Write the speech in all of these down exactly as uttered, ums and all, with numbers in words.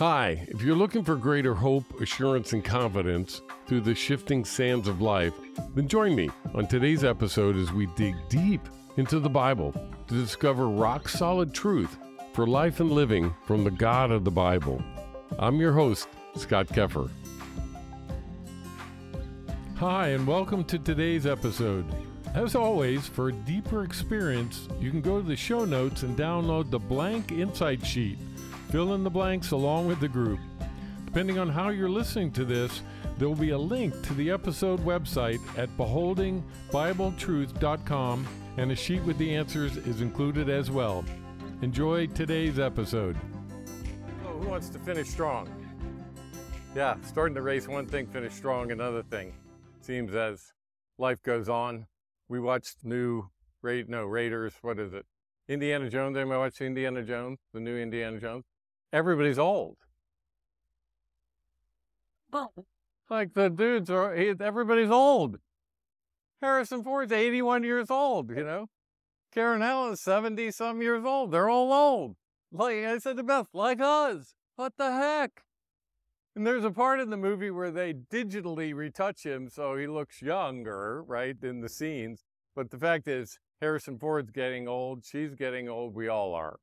Hi, if you're looking for greater hope, assurance, and confidence through the shifting sands of life, then join me on today's episode as we dig deep into the Bible to discover rock-solid truth for life and living from the God of the Bible. I'm your host, Scott Keffer. Hi, and welcome to today's episode. As always, for a deeper experience, you can go to the show notes and download the blank insight sheet. Fill in the blanks along with the group. Depending on how you're listening to this, there will be a link to the episode website at beholding bible truth dot com, and a sheet with the answers is included as well. Enjoy today's episode. Oh, who wants to finish strong? Yeah, starting the race, one thing, finish strong, another thing. Seems as life goes on. We watched new, Ra- no, Raiders, what is it? Indiana Jones, anybody watch Indiana Jones? The new Indiana Jones? Everybody's old. Like the dudes are, he, everybody's old. Harrison Ford's eighty-one years old, you know? Karen Allen's seventy some years old. They're all old. Like I said to Beth, like us. What the heck? And there's a part in the movie where they digitally retouch him so he looks younger, right, in the scenes. But the fact is, Harrison Ford's getting old, she's getting old, we all are,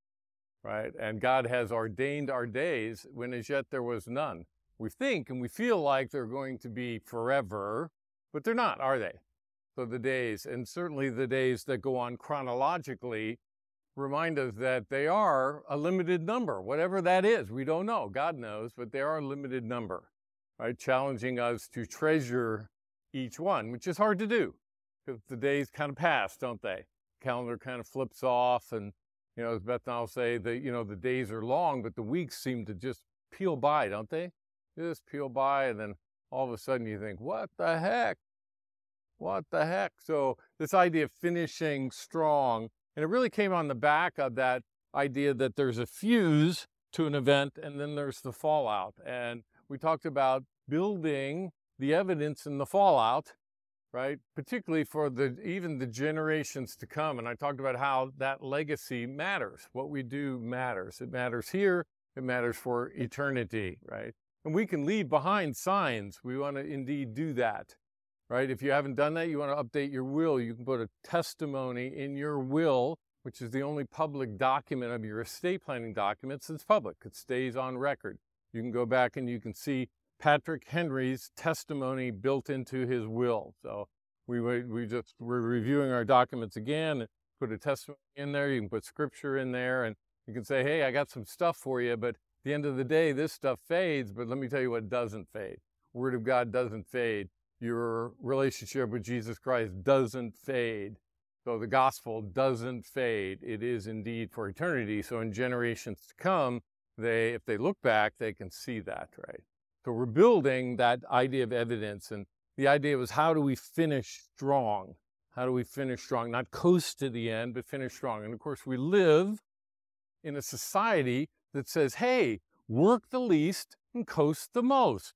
right? And God has ordained our days when as yet there was none. We think and we feel like they're going to be forever, but they're not, are they? So the days, and certainly the days that go on chronologically, remind us that they are a limited number, whatever that is. We don't know, God knows, but they are a limited number, right? Challenging us to treasure each one, which is hard to do. Because the days kind of pass, don't they? Calendar kind of flips off, and you know, as Beth and I'll say, the you know the days are long, but the weeks seem to just peel by, don't they? Just peel by, and then all of a sudden you think, what the heck? What the heck? So this idea of finishing strong, and it really came on the back of that idea that there's a fuse to an event, and then there's the fallout. And we talked about building the evidence in the fallout, right? Particularly for the even the generations to come. And I talked about how that legacy matters. What we do matters. It matters here. It matters for eternity, right? And we can leave behind signs. We want to indeed do that, right? If you haven't done that, you want to update your will. You can put a testimony in your will, which is the only public document of your estate planning documents that's public. It stays on record. You can go back and you can see Patrick Henry's testimony built into his will. So we we just we're reviewing our documents again, put a testimony in there. You can put scripture in there, and you can say, hey, I got some stuff for you, but at the end of the day, this stuff fades. But let me tell you what doesn't fade. Word of God doesn't fade. Your relationship with Jesus Christ doesn't fade. So the gospel doesn't fade. It is indeed for eternity. So in generations to come, they if they look back, they can see that, right? So we're building that idea of evidence, and the idea was, how do we finish strong? How do we finish strong? Not coast to the end, but finish strong. And of course, we live in a society that says, hey, work the least and coast the most.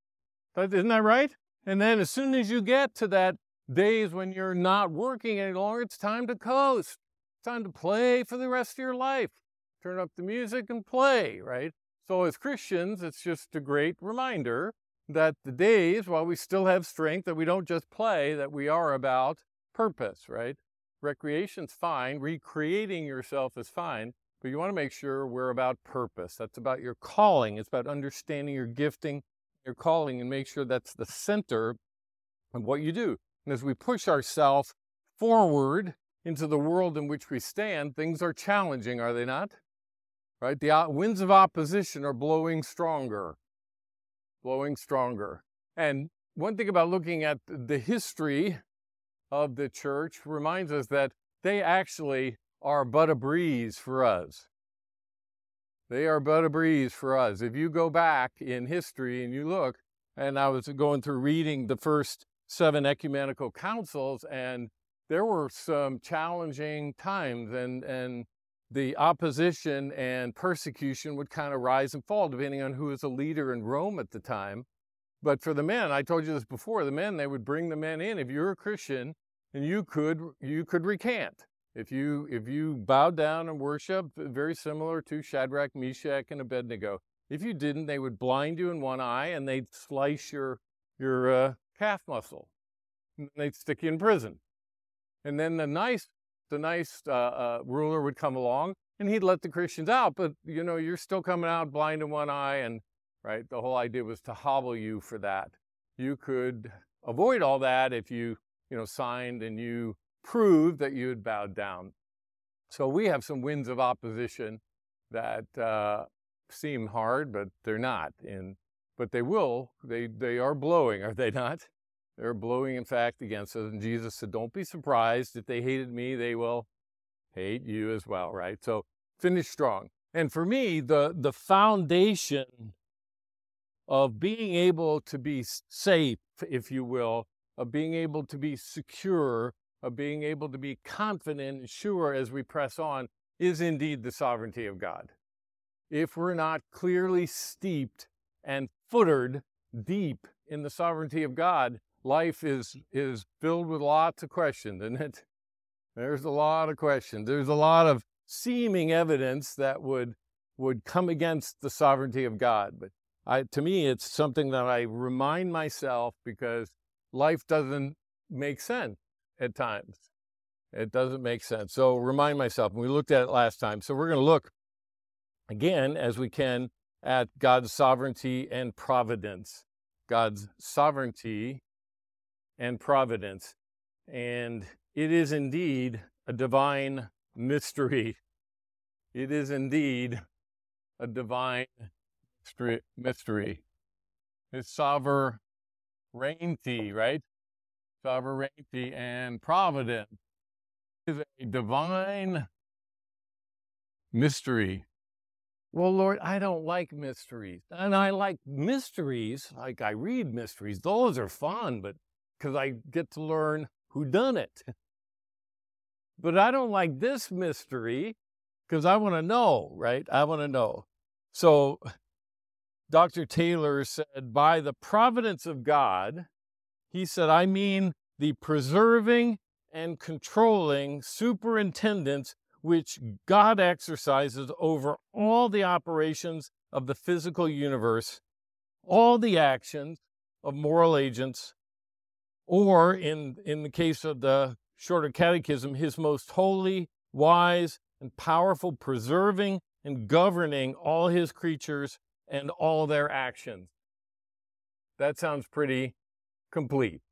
Isn't that right? And then as soon as you get to that days when you're not working any longer, it's time to coast. It's time to play for the rest of your life. Turn up the music and play, right? So as Christians, it's just a great reminder that the days, while we still have strength, that we don't just play, that we are about purpose, right? Recreation's fine. Recreating yourself is fine. But you want to make sure we're about purpose. That's about your calling. It's about understanding your gifting, your calling, and make sure that's the center of what you do. And as we push ourselves forward into the world in which we stand, things are challenging, are they not? Right? The winds of opposition are blowing stronger, blowing stronger. And one thing about looking at the history of the church reminds us that they actually are but a breeze for us. They are but a breeze for us. If you go back in history and you look, and I was going through reading the first seven ecumenical councils, and there were some challenging times, and, and the opposition and persecution would kind of rise and fall depending on who was a leader in Rome at the time. But for the men, I told you this before, the men, they would bring the men in. If you're a Christian, and you could you could recant. If you if you bowed down and worshiped, very similar to Shadrach, Meshach, and Abednego, If you didn't, they would blind you in one eye and they'd slice your, your uh, calf muscle. And they'd stick you in prison. And then the nice, the nice uh, uh, ruler would come along and he'd let the Christians out. But, you know, you're still coming out blind in one eye. And, right, the whole idea was to hobble you for that. You could avoid all that if you, you know, signed and you proved that you had bowed down. So we have some winds of opposition that uh, seem hard, but they're not. And but they will. They they are blowing, are they not? They're blowing, in fact, against us. And Jesus said, "Don't be surprised. If they hated me, they will hate you as well." Right. So finish strong. And for me, the the foundation of being able to be safe, if you will, of being able to be secure, of being able to be confident and sure as we press on, is indeed the sovereignty of God. If we're not clearly steeped and footed deep in the sovereignty of God, life is, is filled with lots of questions, isn't it? There's a lot of questions. There's a lot of seeming evidence that would, would come against the sovereignty of God. But I, to me, it's something that I remind myself because life doesn't make sense at times. It doesn't make sense. So remind myself, and we looked at it last time. So we're going to look again, as we can, at God's sovereignty and providence. God's sovereignty and providence. And it is indeed a divine mystery. It is indeed a divine mystery. It's sovereignty, right? Sovereignty and providence is a divine mystery. Well, Lord, I don't like mysteries. And I like mysteries, like I read mysteries. Those are fun, but because I get to learn who done it. But I don't like this mystery because I want to know, right? I want to know. So Doctor Taylor said, by the providence of God, he said, I mean the preserving and controlling superintendence which God exercises over all the operations of the physical universe, all the actions of moral agents, or in, in the case of the Shorter Catechism, his most holy, wise, and powerful preserving and governing all his creatures and all their actions. That sounds pretty complete.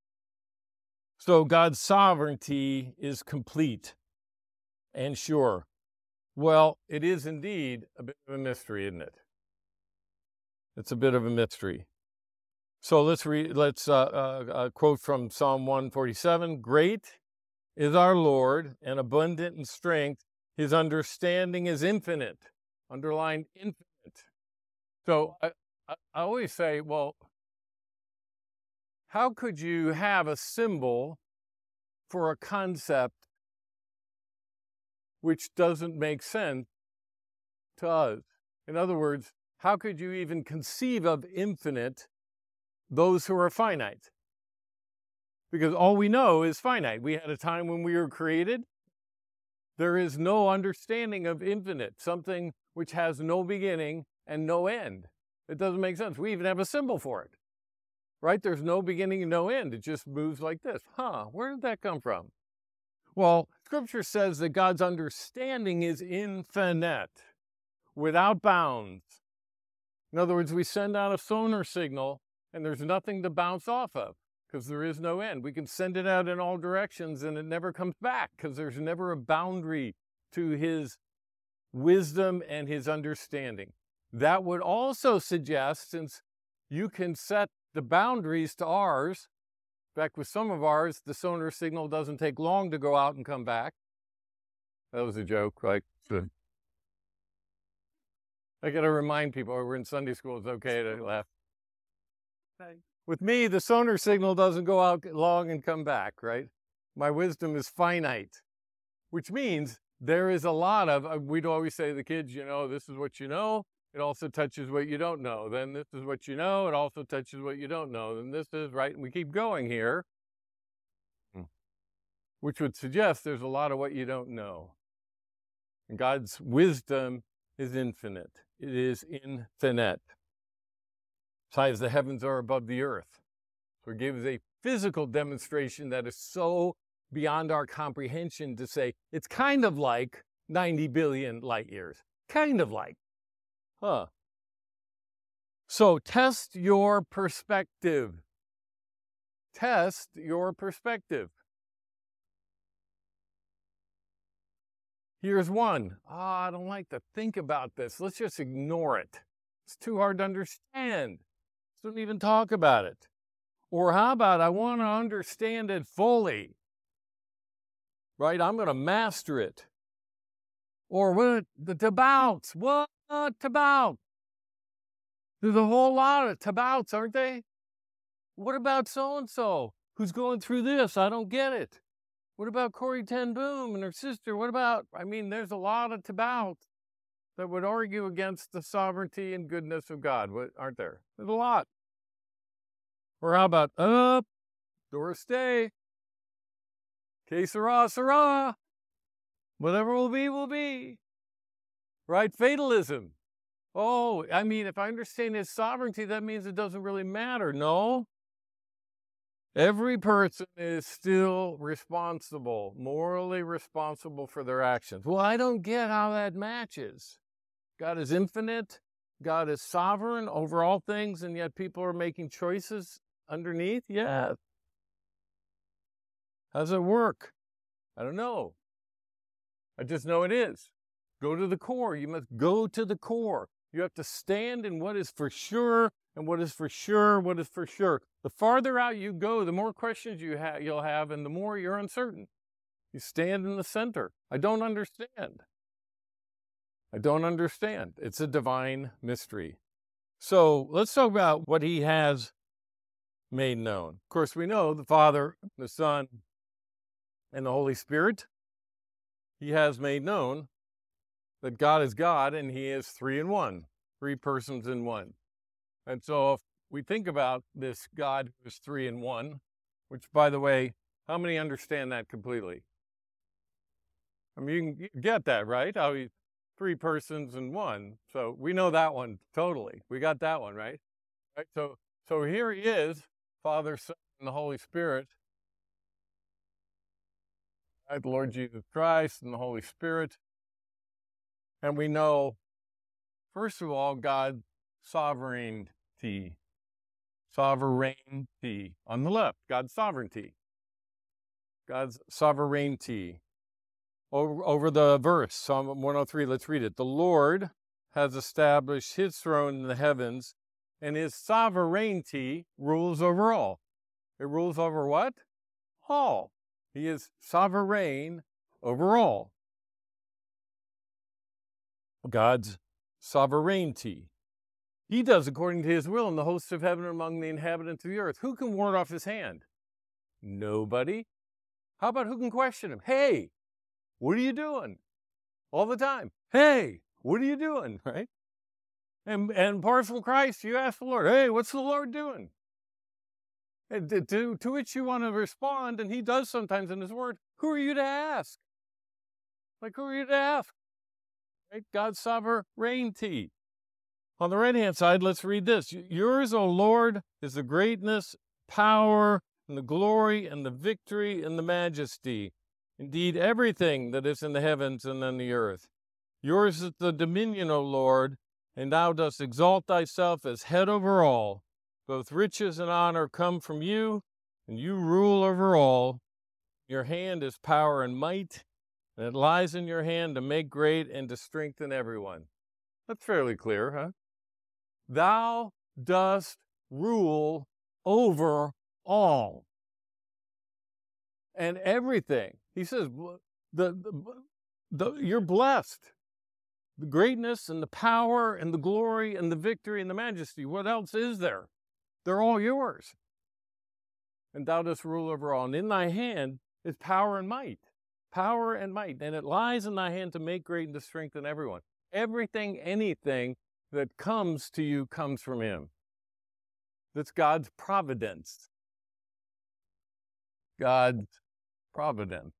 So God's sovereignty is complete and sure. Well, it is indeed a bit of a mystery, isn't it? It's a bit of a mystery. So let's read. Let's uh, uh, uh, quote from Psalm one forty-seven. Great is our Lord and abundant in strength. His understanding is infinite. Underlined infinite. So I, I always say, well, how could you have a symbol for a concept which doesn't make sense to us? In other words, how could you even conceive of infinite those who are finite? Because all we know is finite. We had a time when we were created. There is no understanding of infinite, something which has no beginning and no end. It doesn't make sense. We even have a symbol for it, right? There's no beginning and no end. It just moves like this. Huh, where did that come from? Well, Scripture says that God's understanding is infinite, without bounds. In other words, we send out a sonar signal and there's nothing to bounce off of because there is no end. We can send it out in all directions and it never comes back because there's never a boundary to his wisdom and his understanding. That would also suggest, since you can set the boundaries to ours, in fact, with some of ours, the sonar signal doesn't take long to go out and come back. That was a joke, like, I got to remind people, we're in Sunday school, it's okay to laugh. With me, the sonar signal doesn't go out long and come back, right? My wisdom is finite, which means there is a lot of, we'd always say to the kids, you know, this is what you know. It also touches what you don't know. Then this is what you know. It also touches what you don't know. Then this is, right? And we keep going here, which would suggest there's a lot of what you don't know. And God's wisdom is infinite. It is infinite. As high as the heavens are above the earth. So it gives a physical demonstration that is so beyond our comprehension to say it's kind of like ninety billion light years. Kind of like. Huh. So test your perspective. Test your perspective. Here's one. Ah, I don't like to think about this. Let's just ignore it. It's too hard to understand. Don't even talk about it. Or how about I want to understand it fully? Right? I'm going to master it. Or what? The tabouts. What tabout? There's a whole lot of tabouts, aren't they? What about so-and-so who's going through this? I don't get it. What about Corrie ten Boom and her sister? What about, I mean, there's a lot of tabouts that would argue against the sovereignty and goodness of God, aren't there? There's a lot. Or how about, up, Doris Day, que sera, sera, whatever will be, will be. Right? Fatalism. Oh, I mean, if I understand his sovereignty, that means it doesn't really matter. No. Every person is still responsible, morally responsible for their actions. Well, I don't get how that matches. God is infinite. God is sovereign over all things, and yet people are making choices underneath? Yeah. How does it work? I don't know. I just know it is. Go to the core. You must go to the core. You have to stand in what is for sure, and what is for sure, what is for sure. The farther out you go, the more questions you ha- you'll have, and the more you're uncertain. You stand in the center. I don't understand. I don't understand. It's a divine mystery. So let's talk about what he has made known. Of course, we know the Father, the Son, and the Holy Spirit. He has made known that God is God and he is three in one, three persons in one. And so if we think about this God who is three in one, which, by the way, how many understand that completely? I mean, you can get that, right? How he, three persons in one. So we know that one totally. We got that one, right? Right. So, so here he is, Father, Son, and the Holy Spirit. Right? The Lord Jesus Christ and the Holy Spirit. And we know, first of all, God's sovereignty. Sovereignty. On the left, God's sovereignty. God's sovereignty. Over, over the verse, Psalm one oh three, let's read it. The Lord has established his throne in the heavens, and his sovereignty rules over all. It rules over what? All. He is sovereign over all. God's sovereignty. He does according to his will in the hosts of heaven among the inhabitants of the earth. Who can ward off his hand? Nobody. How about who can question him? Hey, what are you doing? All the time. Hey, what are you doing? Right? And, and apart from Christ, you ask the Lord, hey, what's the Lord doing? And to, to, to which you want to respond, and he does sometimes in his word, who are you to ask? Like, who are you to ask? Right? God's sovereignty. On the right-hand side, let's read this. Yours, O Lord, is the greatness, power, and the glory, and the victory, and the majesty. Indeed, everything that is in the heavens and in the earth. Yours is the dominion, O Lord, and thou dost exalt thyself as head over all. Both riches and honor come from you, and you rule over all. Your hand is power and might, and it lies in your hand to make great and to strengthen everyone. That's fairly clear, huh? Thou dost rule over all. And everything. He says, the, the, the, you're blessed. The greatness and the power and the glory and the victory and the majesty. What else is there? They're all yours. And thou dost rule over all. And in thy hand is power and might. Power and might. And it lies in thy hand to make great and to strengthen everyone. Everything, anything that comes to you comes from him. That's God's providence. God's providence.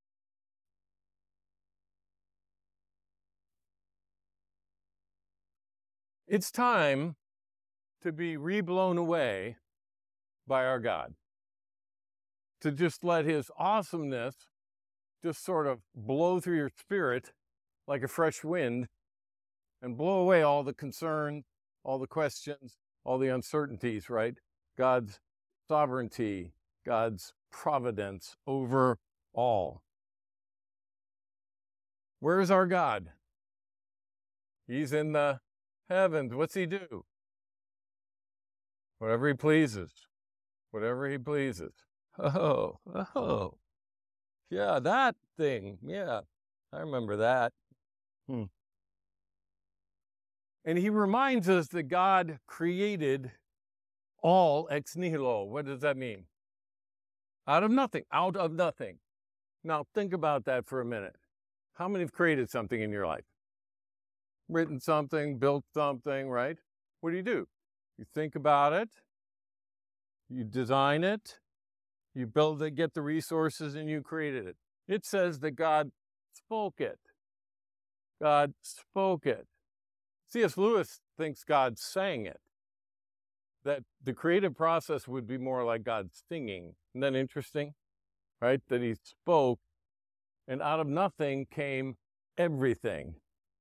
It's time to be re-blown away by our God. To just let his awesomeness just sort of blow through your spirit like a fresh wind and blow away all the concern, all the questions, all the uncertainties, right? God's sovereignty, God's providence over all. Where is our God? He's in the heavens. What's he do? Whatever he pleases. Whatever he pleases. Oh, oh. Yeah, that thing. Yeah, I remember that. Hmm. And he reminds us that God created all ex nihilo. What does that mean? Out of nothing. Out of nothing. Now, think about that for a minute. How many have created something in your life? Written something, built something, right? What do you do? You think about it. You design it. You build it, get the resources, and you created it. It says that God spoke it. God spoke it. C S Lewis thinks God sang it. That the creative process would be more like God singing. Isn't that interesting? Right? That he spoke, and out of nothing came everything.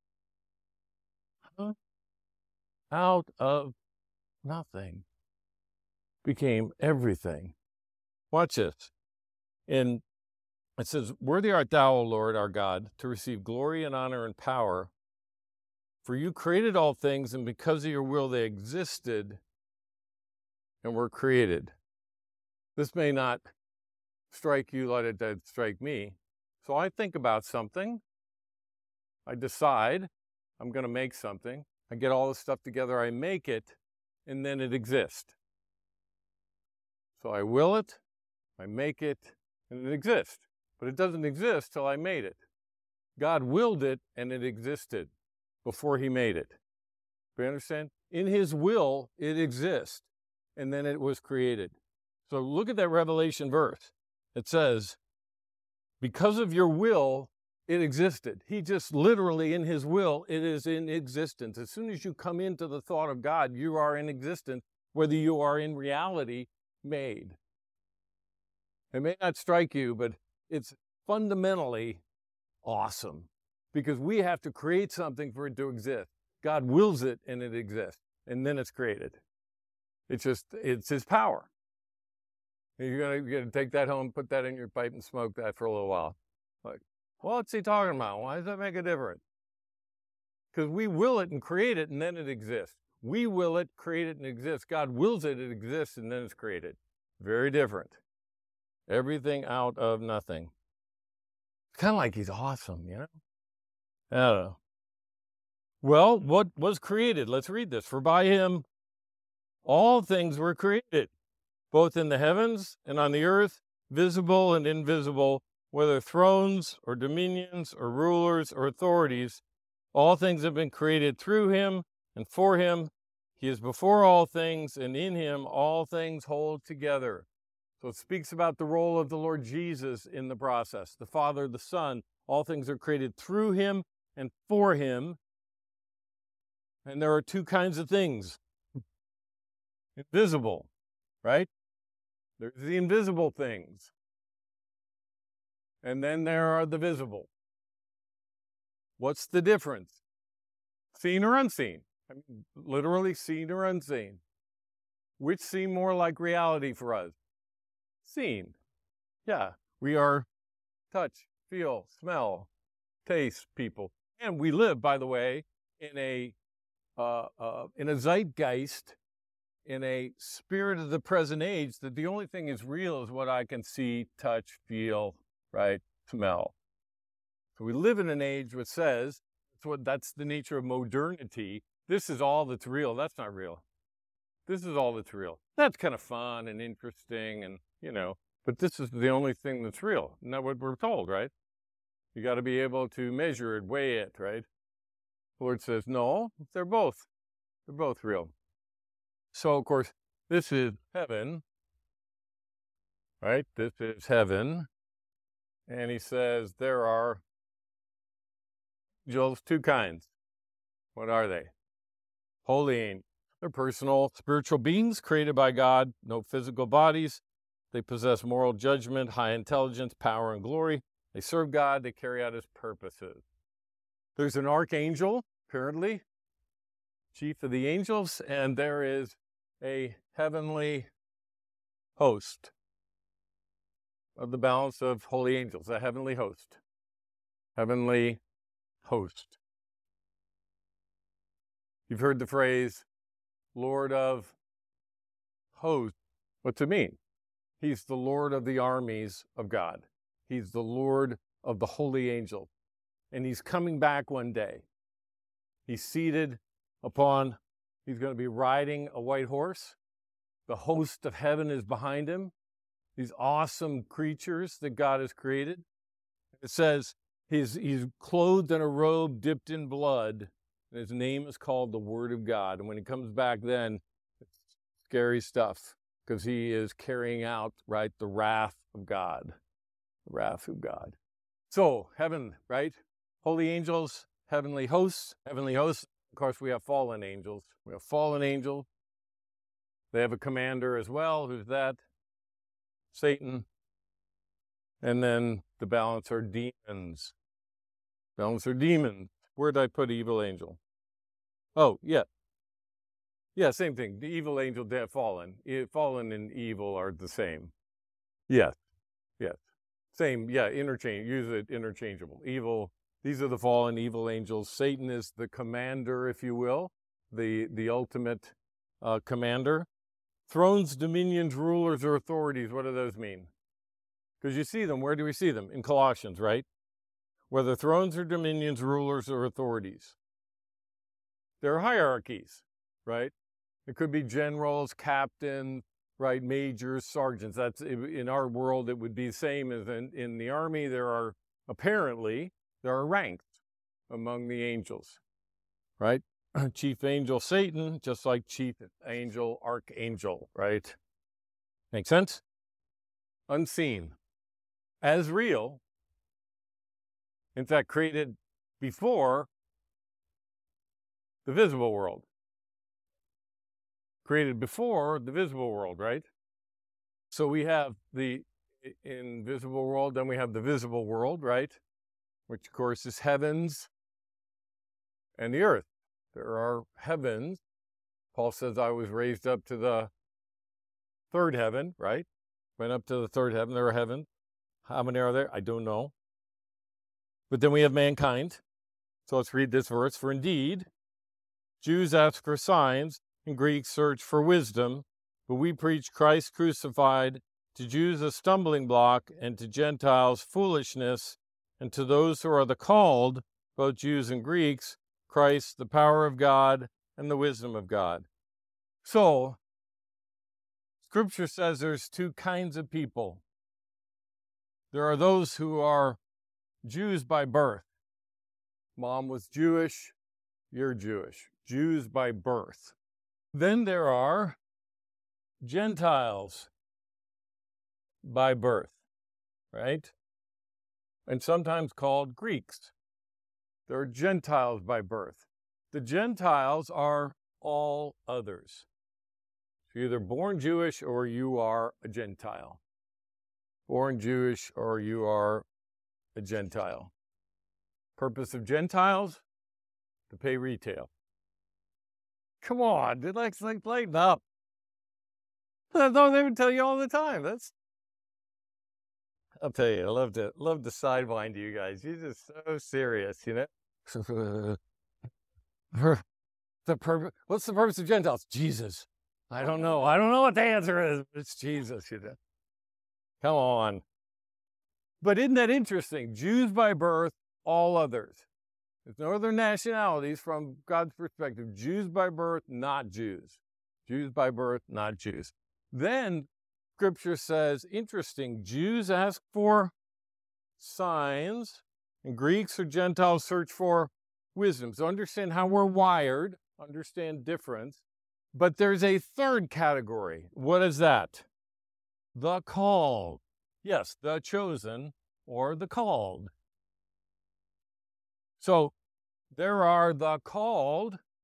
Huh? Out of nothing became everything. Watch this. In it says, "Worthy art thou, O Lord, our God, to receive glory and honor and power. For you created all things, and because of your will they existed and were created." This may not strike you like it did strike me. So I think about something. I decide I'm going to make something. I get all the stuff together. I make it, and then it exists. So I will it, I make it, and it exists. But it doesn't exist till I made it. God willed it, and it existed before he made it. Do you understand? In his will, it exists, and then it was created. So look at that Revelation verse. It says, because of your will, it existed. He just literally, in his will, it is in existence. As soon as you come into the thought of God, you are in existence, whether you are in reality made. It may not strike you, but it's fundamentally awesome because we have to create something for it to exist. God wills it and it exists, and then it's created. It's just, it's his power. You're gonna, you're gonna take that home, put that in your pipe and smoke that for a little while. Like, well, what's he talking about? Why does that make a difference? Because we will it and create it, and then it exists. We will it, create it, and exist. God wills it, it exists, and then it's created. Very different. Everything out of nothing. It's kind of like he's awesome, you know? I don't know. Well, what was created? Let's read this. For by him all things were created, both in the heavens and on the earth, visible and invisible, whether thrones or dominions or rulers or authorities. All things have been created through him and for him. He is before all things, and in him all things hold together. So it speaks about the role of the Lord Jesus in the process. The Father, the Son, all things are created through him and for him. And there are two kinds of things. Invisible, right? There's the invisible things. And then there are the visible. What's the difference? Seen or unseen? I mean, literally seen or unseen. Which seem more like reality for us? Seen. Yeah, we are touch, feel, smell, taste people. And we live, by the way, in a uh, uh, in a zeitgeist, in a spirit of the present age, that the only thing is real is what I can see, touch, feel, right, smell. So we live in an age which says, that's, what, that's the nature of modernity. This is all that's real. That's not real. This is all that's real. That's kind of fun and interesting and, you know, but this is the only thing that's real. Isn't that what we're told, right? You got to be able to measure it, weigh it, right? The Lord says, no, they're both. They're both real. So, of course, this is heaven, right? This is heaven. And he says there are angels, two kinds. What are they? Holy angels. They're personal spiritual beings created by God, no physical bodies. They possess moral judgment, high intelligence, power, and glory. They serve God. They carry out his purposes. There's an archangel, apparently, chief of the angels, and there is a heavenly host of the balance of holy angels, a heavenly host. Heavenly host. You've heard the phrase, Lord of hosts. What's it mean? He's the Lord of the armies of God. He's the Lord of the holy angels. And he's coming back one day. He's seated upon, he's going to be riding a white horse. The host of heaven is behind him. These awesome creatures that God has created. It says he's, he's clothed in a robe dipped in blood. And his name is called the Word of God. And when he comes back then, it's scary stuff because he is carrying out, right, the wrath of God. The wrath of God. So, heaven, right? Holy angels, heavenly hosts. Heavenly hosts, of course, we have fallen angels. We have fallen angels. They have a commander as well. Who's that? Satan. And then the balance are demons. Balance are demons. Where did I put evil angel? Oh, yeah. Yeah, same thing. The evil angel, dead, fallen. Fallen and evil are the same. Yes, yes. Same, yeah, interchange. Use it interchangeable. Evil, these are the fallen evil angels. Satan is the commander, if you will, the, the ultimate uh, commander. Thrones, dominions, rulers, or authorities, what do those mean? Because you see them, where do we see them? In Colossians, right? Whether thrones or dominions, rulers or authorities. There are hierarchies, right? It could be generals, captains, right? Majors, sergeants. That's in our world, it would be the same as in, in the army. There are, apparently, there are ranks among the angels, right? Chief angel Satan, just like chief angel, archangel, right? Make sense? Unseen. As real. In fact, created before the visible world. Created before the visible world, right? So we have the invisible world, then we have the visible world, right? Which, of course, is heavens and the earth. There are heavens. Paul says, I was raised up to the third heaven, right? Went up to the third heaven. There are heavens. How many are there? I don't know. But then we have mankind. So let's read this verse. For indeed, Jews ask for signs, and Greeks search for wisdom, but we preach Christ crucified, to Jews a stumbling block, and to Gentiles foolishness, and to those who are the called, both Jews and Greeks, Christ, the power of God, and the wisdom of God. So, Scripture says there's two kinds of people. There are those who are Jews by birth. Mom was Jewish, you're Jewish. Jews by birth. Then there are Gentiles by birth, right? And sometimes called Greeks. There are Gentiles by birth. The Gentiles are all others. You're either born Jewish or you are a Gentile. Born Jewish or you are a Gentile. Purpose of Gentiles? To pay retail. Come on, dude, like, like lighten up. That's what they would tell you all the time. That's, I'll tell you, I love to love to sidewind you guys. You're just so serious, you know. the purpose. What's the purpose of Gentiles? Jesus. I don't know. I don't know what the answer is. It's Jesus, you know. Come on. But isn't that interesting? Jews by birth, all others. There's no other nationalities from God's perspective. Jews by birth, not Jews. Jews by birth, not Jews. Then Scripture says, interesting, Jews ask for signs, and Greeks or Gentiles search for wisdom. So understand how we're wired, understand difference. But there's a third category. What is that? The called. Yes, the chosen or the called. So there are the called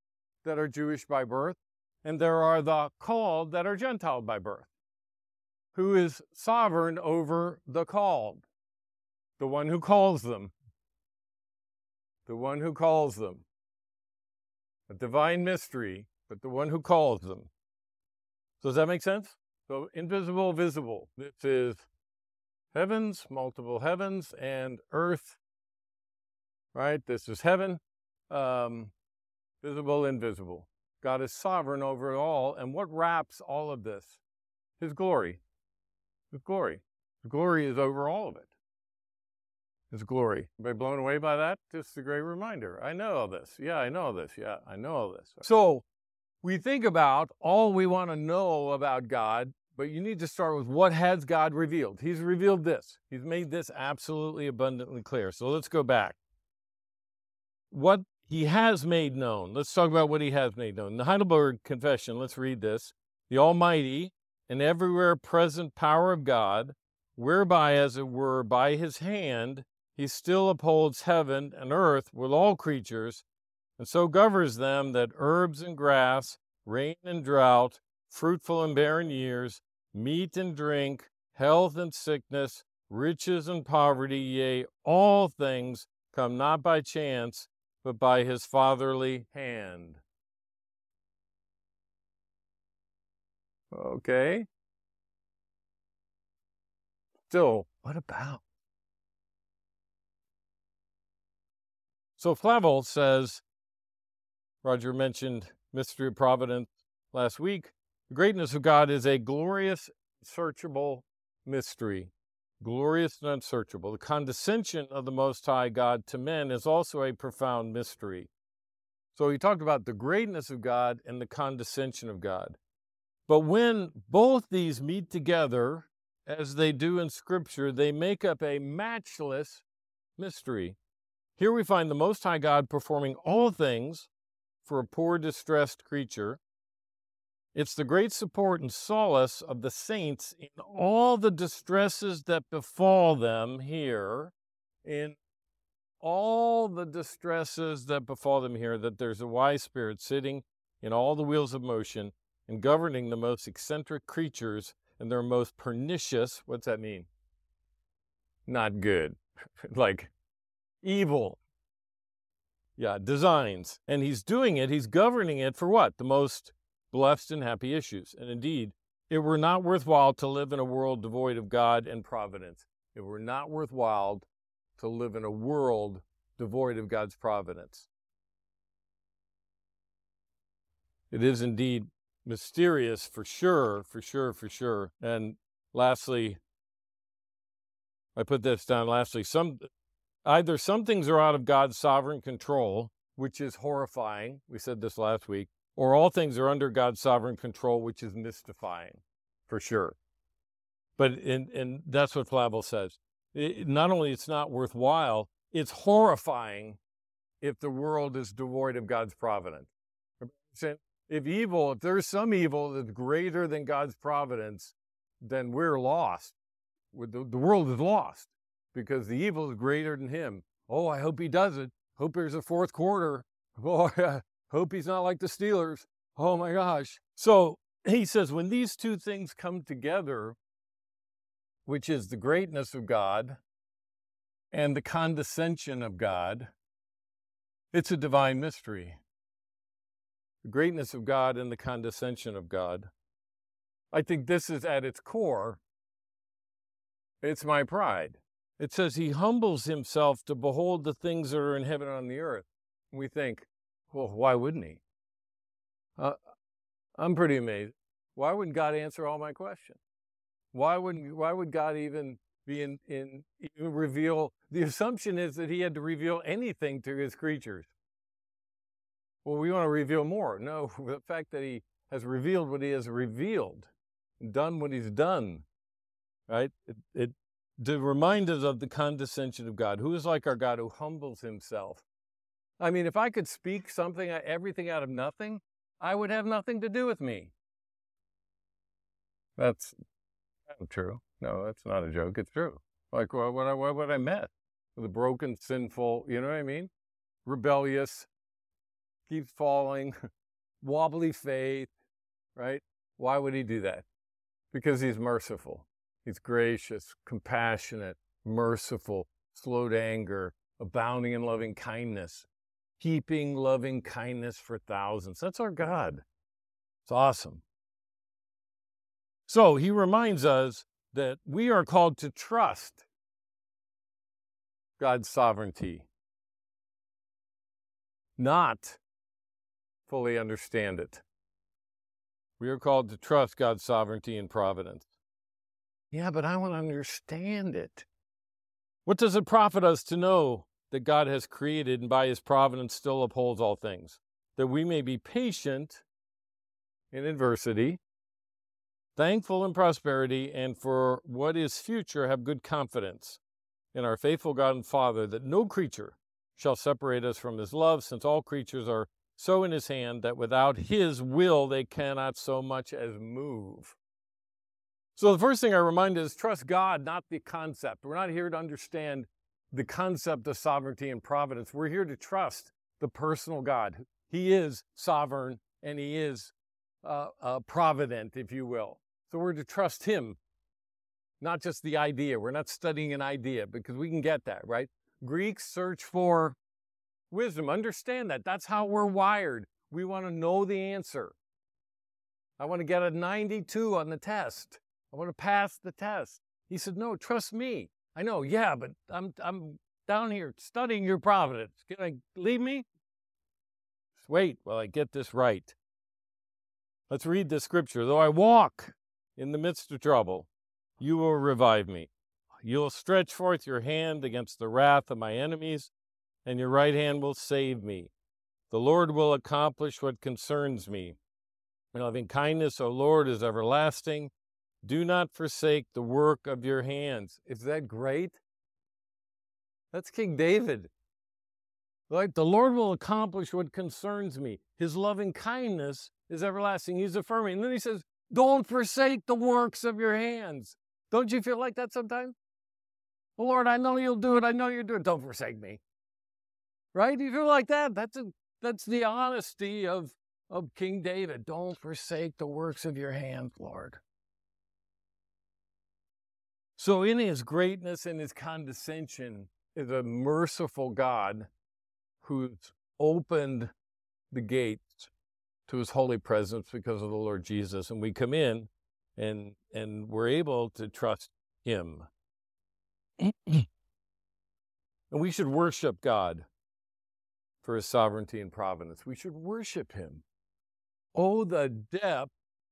that are Jewish by birth, and there are the called that are Gentile by birth. Who is sovereign over the called? The one who calls them. The one who calls them. A divine mystery, but the one who calls them. So does that make sense? So invisible, visible. This is heavens, multiple heavens, and earth, right? This is heaven, um, visible, invisible. God is sovereign over it all, and what wraps all of this? His glory. His glory. His glory is over all of it. His glory. Am I blown away by that? Just a great reminder. I know all this. Yeah, I know all this. Yeah, I know all this. So we think about all we want to know about God, but you need to start with what has God revealed. He's revealed this. He's made this absolutely abundantly clear. So let's go back. What he has made known. Let's talk about what he has made known. The Heidelberg Confession, let's read this. The Almighty and everywhere present power of God, whereby, as it were, by his hand, he still upholds heaven and earth with all creatures, and so governs them that herbs and grass, rain and drought, fruitful and barren years, meat and drink, health and sickness, riches and poverty, yea, all things come not by chance, but by his fatherly hand. Okay. Still, what about? So Flavel says, Roger mentioned mystery of providence last week. The greatness of God is a glorious, searchable mystery. Glorious and unsearchable. The condescension of the Most High God to men is also a profound mystery. So he talked about the greatness of God and the condescension of God. But when both these meet together, as they do in Scripture, they make up a matchless mystery. Here we find the Most High God performing all things for a poor, distressed creature. It's the great support and solace of the saints in all the distresses that befall them here, in all the distresses that befall them here, that there's a wise spirit sitting in all the wheels of motion and governing the most eccentric creatures and their most pernicious, what's that mean? Not good. Like evil. Yeah, designs. And he's doing it, he's governing it for what? The most blessed and happy issues. And indeed, it were not worthwhile to live in a world devoid of God and providence. It were not worthwhile to live in a world devoid of God's providence. It is indeed mysterious for sure, for sure, for sure. And lastly, I put this down lastly, some either some things are out of God's sovereign control, which is horrifying. We said this last week. Or all things are under God's sovereign control, which is mystifying, for sure. But in, and that's what Flavel says. It, not only it's not worthwhile, it's horrifying if the world is devoid of God's providence. If evil, if there's some evil that's greater than God's providence, then we're lost. The, the world is lost because the evil is greater than him. Oh, I hope he does it. Hope there's a fourth quarter. Oh, yeah. Hope he's not like the Steelers. Oh my gosh. So he says, when these two things come together, which is the greatness of God and the condescension of God, it's a divine mystery. The greatness of God and the condescension of God. I think this is at its core. It's my pride. It says he humbles himself to behold the things that are in heaven and on the earth. And we think, well, why wouldn't he? Uh, I'm pretty amazed. Why wouldn't God answer all my questions? Why wouldn't? Why would God even be in, in even reveal? The assumption is that he had to reveal anything to his creatures. Well, we want to reveal more. No, the fact that he has revealed what he has revealed, done what he's done, right? It, it to remind us of the condescension of God. Who is like our God who humbles himself? I mean, if I could speak something, everything out of nothing, I would have nothing to do with me. That's not true. No, that's not a joke. It's true. Like what, what, I, what, what I met with a broken, sinful, you know what I mean? Rebellious, keeps falling, wobbly faith, right? Why would he do that? Because he's merciful. He's gracious, compassionate, merciful, slow to anger, abounding in loving kindness, keeping loving kindness for thousands. That's our God. It's awesome. So he reminds us that we are called to trust God's sovereignty, not fully understand it. We are called to trust God's sovereignty and providence. Yeah, but I want to understand it. What does it profit us to know that God has created and by his providence still upholds all things? That we may be patient in adversity, thankful in prosperity, and for what is future have good confidence in our faithful God and Father, that no creature shall separate us from his love, since all creatures are so in his hand that without his will they cannot so much as move. So the first thing I remind is trust God, not the concept. We're not here to understand the concept of sovereignty and providence. We're here to trust the personal God. He is sovereign and he is uh, uh, provident, if you will. So we're to trust him, not just the idea. We're not studying an idea because we can get that, right? Greeks search for wisdom. Understand that. That's how we're wired. We want to know the answer. I want to get a ninety-two on the test. I want to pass the test. He said, no, trust me. I know, yeah, but I'm I'm down here studying your providence. Can I leave me? Just wait while I get this right. Let's read the scripture. Though I walk in the midst of trouble, you will revive me. You'll stretch forth your hand against the wrath of my enemies, and your right hand will save me. The Lord will accomplish what concerns me. Your loving kindness, O Lord, is everlasting. Do not forsake the work of your hands. Is that great? That's King David. Like, the Lord will accomplish what concerns me. His loving kindness is everlasting. He's affirming. And then he says, don't forsake the works of your hands. Don't you feel like that sometimes? Well, Lord, I know you'll do it. I know you'll do it. Don't forsake me. Right? You feel like that? That's a, that's the honesty of, of King David. Don't forsake the works of your hands, Lord. So in his greatness and his condescension is a merciful God who's opened the gates to his holy presence because of the Lord Jesus. And we come in and, and we're able to trust him. And we should worship God for his sovereignty and providence. We should worship him. Oh, the depth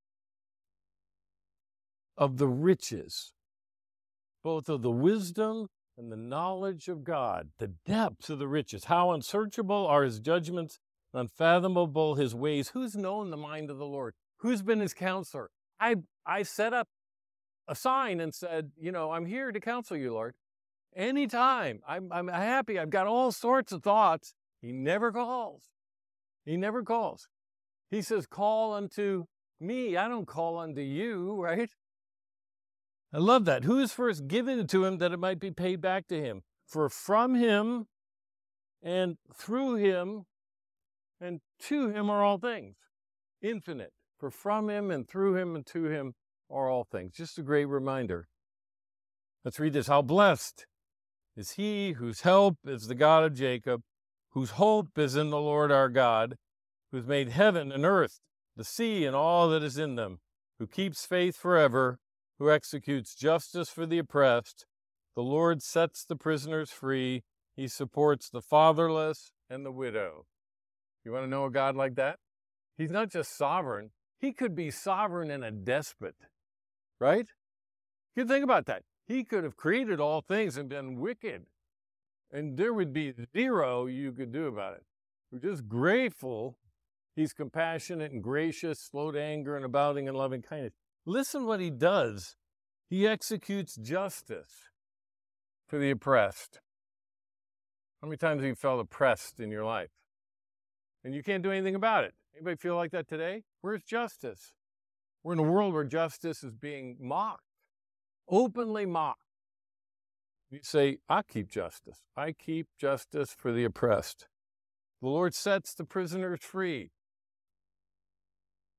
of the riches, both of the wisdom and the knowledge of God, the depths of the riches. How unsearchable are his judgments, unfathomable his ways. Who's known the mind of the Lord? Who's been his counselor? I, I set up a sign and said, you know, I'm here to counsel you, Lord. Anytime. I'm, I'm happy. I've got all sorts of thoughts. He never calls. He never calls. He says, call unto me. I don't call unto you, right? I love that. Who is first given to him that it might be paid back to him? For from him and through him and to him are all things. Infinite. For from him and through him and to him are all things. Just a great reminder. Let's read this. How blessed is he whose help is the God of Jacob, whose hope is in the Lord our God, who's made heaven and earth, the sea and all that is in them, who keeps faith forever, who executes justice for the oppressed. The Lord sets the prisoners free. He supports the fatherless and the widow. You want to know a God like that? He's not just sovereign. He could be sovereign and a despot, right? You think about that. He could have created all things and been wicked, and there would be zero you could do about it. We're just grateful he's compassionate and gracious, slow to anger, and abounding in loving kindness. Listen what he does. He executes justice for the oppressed. How many times have you felt oppressed in your life? And you can't do anything about it. Anybody feel like that today? Where's justice? We're in a world where justice is being mocked, openly mocked. You say, I keep justice. I keep justice for the oppressed. The Lord sets the prisoners free.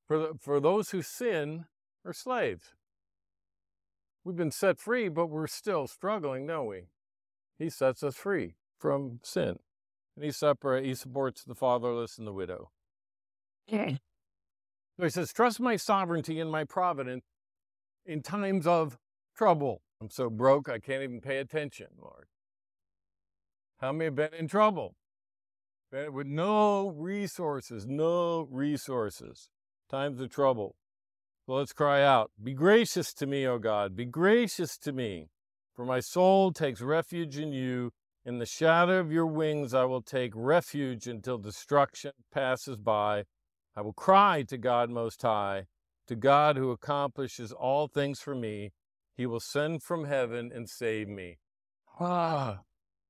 For, the, for those who sin are slaves. We've been set free, but we're still struggling, don't we? He sets us free from sin. And he, separa, he supports the fatherless and the widow. So he says, trust my sovereignty and my providence in times of trouble. I'm so broke, I can't even pay attention, Lord. How many have been in trouble? Been with no resources, no resources. Times of trouble. So let's cry out, be gracious to me, O God, be gracious to me. For my soul takes refuge in you. In the shadow of your wings I will take refuge until destruction passes by. I will cry to God Most High, to God who accomplishes all things for me. He will send from heaven and save me. Ah.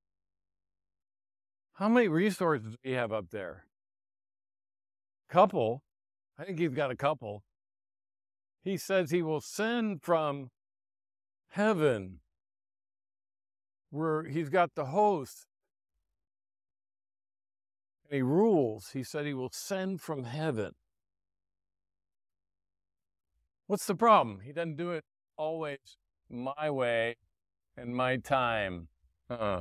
How many resources do we have up there? Couple. I think he's got a couple. He says he will send from heaven, where he's got the host. And he rules. He said he will send from heaven. What's the problem? He doesn't do it always my way and my time. Uh-uh.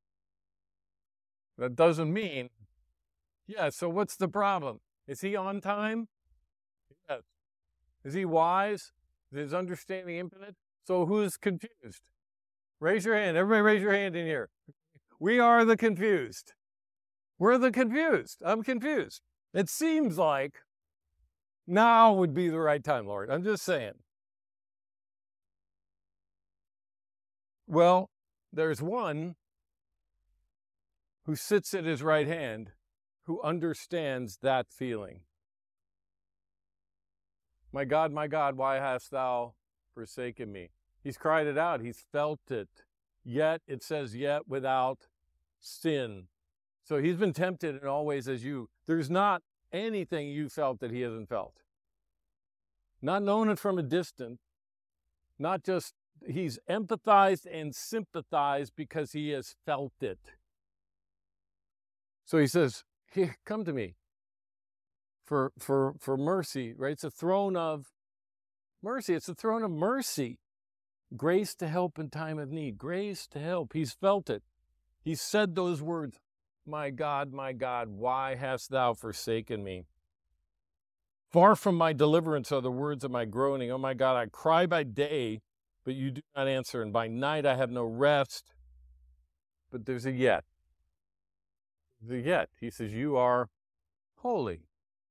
That doesn't mean, yeah, so what's the problem? Is he on time? Yes. Is he wise? Is his understanding infinite? So who's confused? Raise your hand. Everybody raise your hand in here. We are the confused. We're the confused. I'm confused. It seems like now would be the right time, Lord. I'm just saying. Well, there's one who sits at his right hand who understands that feeling. My God, my God, why hast thou forsaken me? He's cried it out. He's felt it. Yet, it says, yet without sin. So he's been tempted in all ways as you. There's not anything you felt that he hasn't felt. Not known it from a distance. Not just, he's empathized and sympathized because he has felt it. So he says, here, come to me for, for, for mercy, right? It's a throne of mercy. It's a throne of mercy. Grace to help in time of need. Grace to help. He's felt it. He said those words, my God, my God, why hast thou forsaken me? Far from my deliverance are the words of my groaning. Oh my God, I cry by day, but you do not answer. And by night I have no rest. But there's a yet. The yet. He says, you are holy.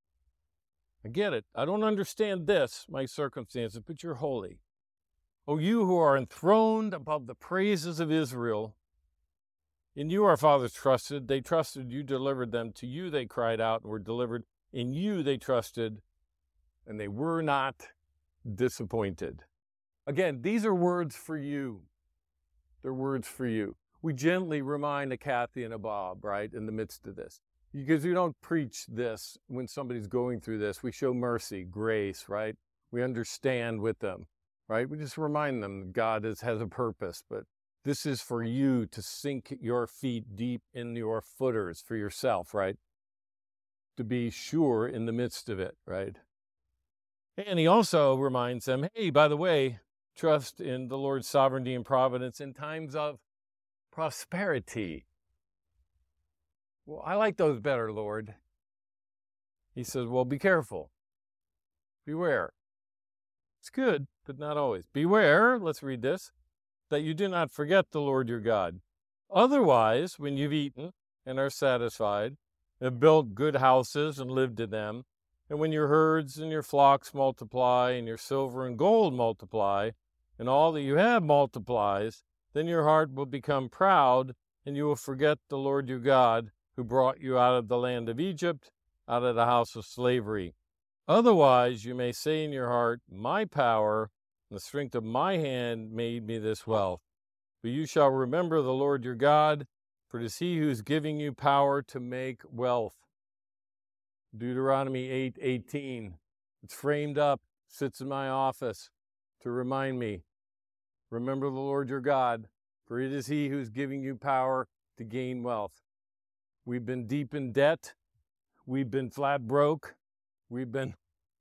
I get it. I don't understand this, my circumstances, but you're holy. O you who are enthroned above the praises of Israel, in you our fathers trusted. They trusted, you delivered them. To you they cried out and were delivered. In you they trusted, and they were not disappointed. Again, these are words for you. They're words for you. We gently remind a Kathy and a Bob, right, in the midst of this. Because we don't preach this when somebody's going through this. We show mercy, grace, right? We understand with them, right? We just remind them that God is, has a purpose, but this is for you to sink your feet deep in your footers for yourself, right? To be sure in the midst of it, right? And he also reminds them, hey, by the way, trust in the Lord's sovereignty and providence in times of prosperity. Well, I like those better, Lord. He says, well, be careful. Beware. It's good, but not always. Beware, let's read this, that you do not forget the Lord your God. Otherwise, when you've eaten and are satisfied, have built good houses and lived in them, and when your herds and your flocks multiply, and your silver and gold multiply, and all that you have multiplies, then your heart will become proud, and you will forget the Lord your God, who brought you out of the land of Egypt, out of the house of slavery. Otherwise, you may say in your heart, my power and the strength of my hand made me this wealth. But you shall remember the Lord your God, for it is he who is giving you power to make wealth. Deuteronomy eight eighteen. It's framed up, sits in my office to remind me, remember the Lord your God, for it is he who is giving you power to gain wealth. We've been deep in debt. We've been flat broke. We've been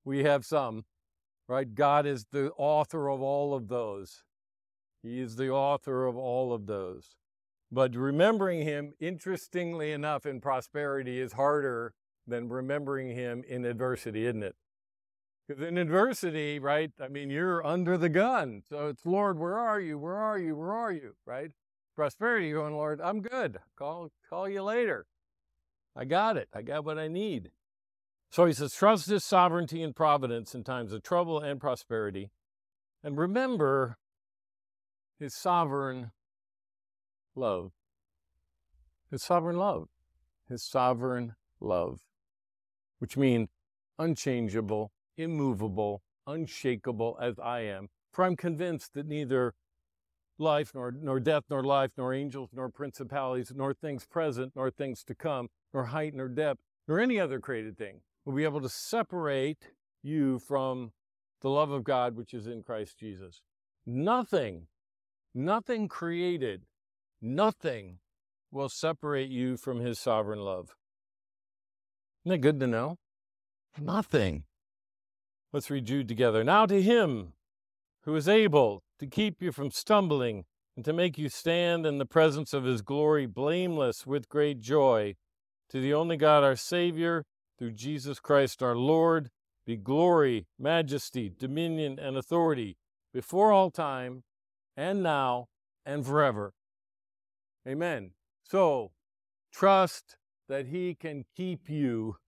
We have some, right? God is the author of all of those. He is the author of all of those. But remembering him, interestingly enough, in prosperity is harder than remembering him in adversity, isn't it? Because in adversity, right, I mean, you're under the gun. So it's, Lord, where are you? Where are you? Where are you? Right? Prosperity, you're going, Lord, I'm good. Call, call you later. I got it. I got what I need. So he says, trust his sovereignty and providence in times of trouble and prosperity. And remember his sovereign love. His sovereign love. His sovereign love. Which means unchangeable, immovable, unshakable as I am. For I'm convinced that neither life, nor, nor death, nor life, nor angels, nor principalities, nor things present, nor things to come, nor height, nor depth, nor any other created thing will be able to separate you from the love of God which is in Christ Jesus. Nothing, nothing created, nothing will separate you from his sovereign love. Isn't that good to know? Nothing. Let's read Jude together. Now to him who is able to keep you from stumbling and to make you stand in the presence of his glory blameless with great joy, to the only God our Savior, through Jesus Christ our Lord, be glory, majesty, dominion, and authority before all time, and now, and forever. Amen. So, trust that he can keep you.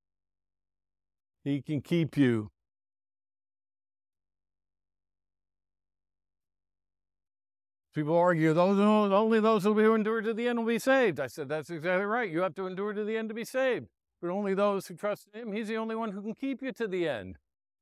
He can keep you. People argue, those only those who endure to the end will be saved. I said, that's exactly right. You have to endure to the end to be saved. But only those who trust in him, he's the only one who can keep you to the end.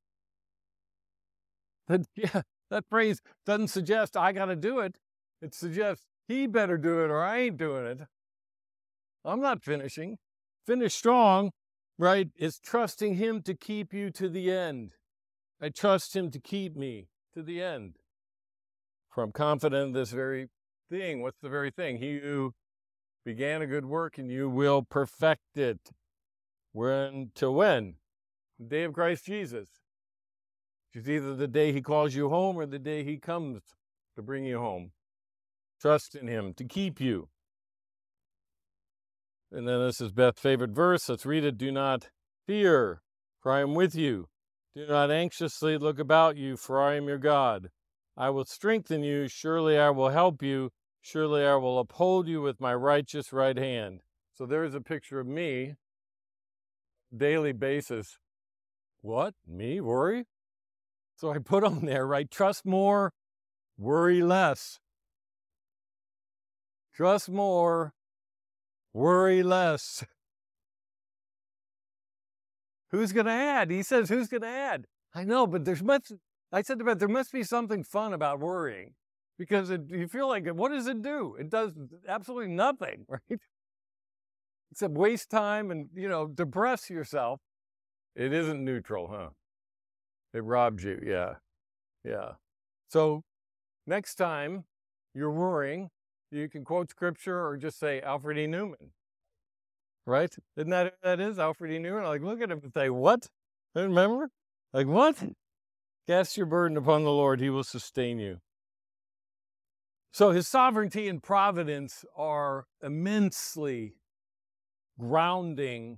That, yeah, that phrase doesn't suggest I got to do it. It suggests he better do it or I ain't doing it. I'm not finishing. Finish strong, right, is trusting him to keep you to the end. I trust him to keep me to the end. For I'm confident in this very thing. What's the very thing? He who began a good work in you will perfect it. When? Till when? The day of Christ Jesus. It's either the day he calls you home or the day he comes to bring you home. Trust in him to keep you. And then this is Beth's favorite verse. Let's read it. Do not fear, for I am with you. Do not anxiously look about you, for I am your God. I will strengthen you. Surely I will help you. Surely I will uphold you with my righteous right hand. So there's a picture of me, daily basis. What? Me? Worry? So I put on there, right? Trust more, worry less. Trust more, worry less. Who's going to add? He says, who's going to add? I know, but there's much, I said to Beth, there must be something fun about worrying. Because it, you feel like, what does it do? It does absolutely nothing, right? Except waste time and, you know, depress yourself. It isn't neutral, huh? It robs you, yeah. Yeah. So next time you're worrying, you can quote scripture or just say Alfred E. Newman. Right? Isn't that who that is? Alfred E. Newman? Like, look at him and say, what? Remember? Like, what? Cast your burden upon the Lord, he will sustain you. So his sovereignty and providence are immensely grounding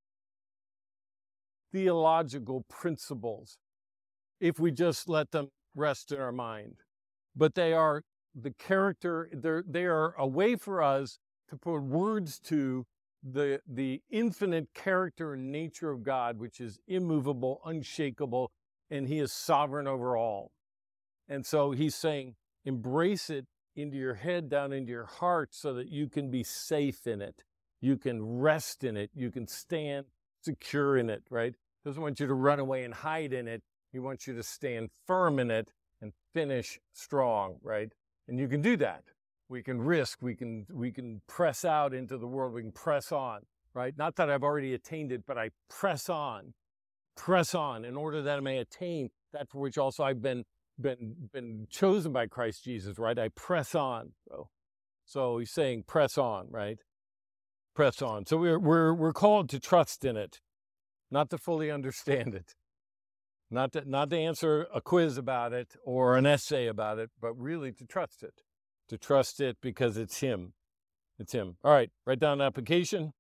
theological principles if we just let them rest in our mind. But they are the character, they're, they are a way for us to put words to the, the infinite character and nature of God, which is immovable, unshakable, and he is sovereign over all. And so he's saying, embrace it into your head, down into your heart, so that you can be safe in it. You can rest in it. You can stand secure in it, right? He doesn't want you to run away and hide in it. He wants you to stand firm in it and finish strong, right? And you can do that. We can risk, we can, we can press out into the world, we can press on, right? Not that I've already attained it, but I press on, press on in order that I may attain that for which also I've been, been, been chosen by Christ Jesus, right? I press on. So, so he's saying press on, right? Press on. So we're, we're, we're called to trust in it, not to fully understand it. Not to, not to answer a quiz about it or an essay about it, but really to trust it. To trust it because it's him. It's him. All right, write down an application.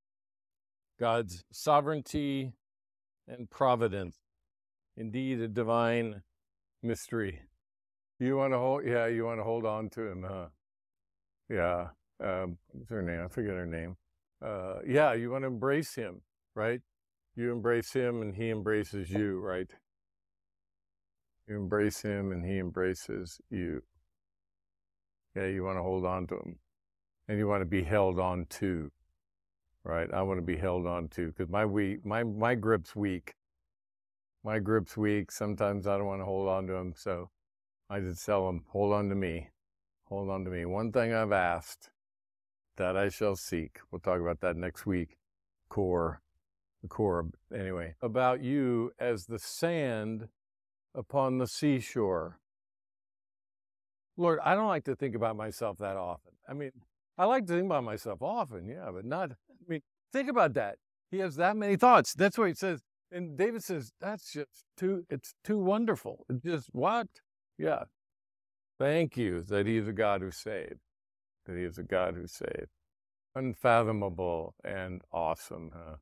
God's sovereignty and providence. Indeed, a divine mystery. You want to hold, yeah, you want to hold on to him, huh? Yeah. Um, what's her name? I forget her name. Uh, yeah, you want to embrace him, right? You embrace him and he embraces you, right? You embrace him and he embraces you. Yeah, you want to hold on to him. And you want to be held on to, right? I want to be held on to because my weak, my, my grip's weak. My grip's weak. Sometimes I don't want to hold on to him, so I just tell him, hold on to me. Hold on to me. One thing I've asked, that I shall seek. We'll talk about that next week. Core. The core, anyway. About you as the sand upon the seashore. Lord, I don't like to think about myself that often. I mean, I like to think about myself often, yeah, but not, I mean, think about that. He has that many thoughts. That's what he says. And David says, that's just too, it's too wonderful. It's just what? Yeah. Thank you that he is a God who saved. That he is a God who saved. Unfathomable and awesome, huh?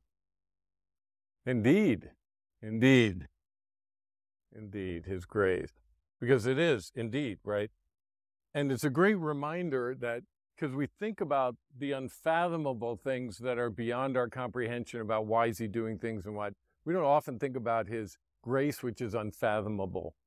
Indeed. Indeed. Indeed, his grace. Because it is, indeed, right? And it's a great reminder that, because we think about the unfathomable things that are beyond our comprehension about why is he doing things and what, we don't often think about his grace, which is unfathomable,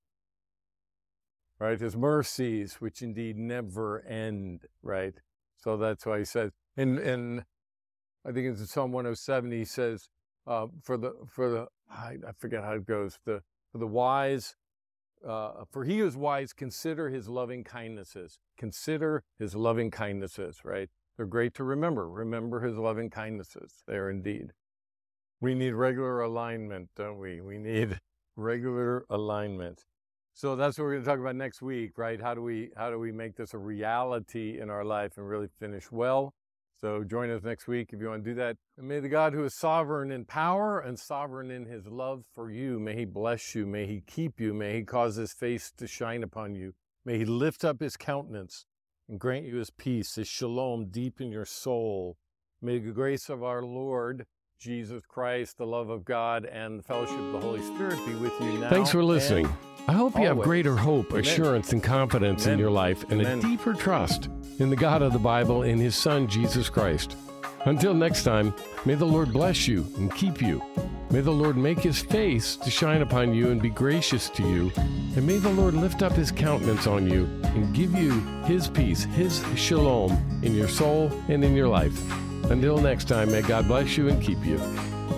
right? His mercies, which indeed never end, right? So that's why he says, and, and I think it's in Psalm one oh seven, he says, uh, for the, for the, I, I forget how it goes, the, for the wise, Uh, for he who is wise, consider his loving kindnesses. Consider his loving kindnesses, right? They're great to remember. Remember his loving kindnesses. They are indeed. We need regular alignment, don't we? We need regular alignment. So that's what we're going to talk about next week, right? How do we, how do we make this a reality in our life and really finish well? So join us next week if you want to do that. And may the God who is sovereign in power and sovereign in his love for you, may he bless you, may he keep you, may he cause his face to shine upon you. May he lift up his countenance and grant you his peace, his shalom deep in your soul. May the grace of our Lord Jesus Christ, the love of God, and the fellowship of the Holy Spirit be with you now. Thanks for listening. I hope you have always. greater hope, Amen. assurance, and confidence Amen. in your life and Amen. a deeper trust in the God of the Bible and his Son, Jesus Christ. Until next time, may the Lord bless you and keep you. May the Lord make his face to shine upon you and be gracious to you. And may the Lord lift up his countenance on you and give you his peace, his shalom in your soul and in your life. Until next time, may God bless you and keep you.